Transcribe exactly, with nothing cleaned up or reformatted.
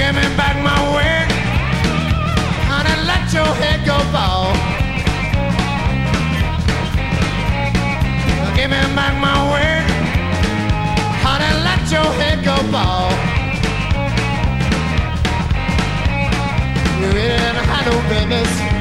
give me back my wig. Honey, let your head go bald. Give me back my wig. Honey, let your head go bald. You really ain't had no business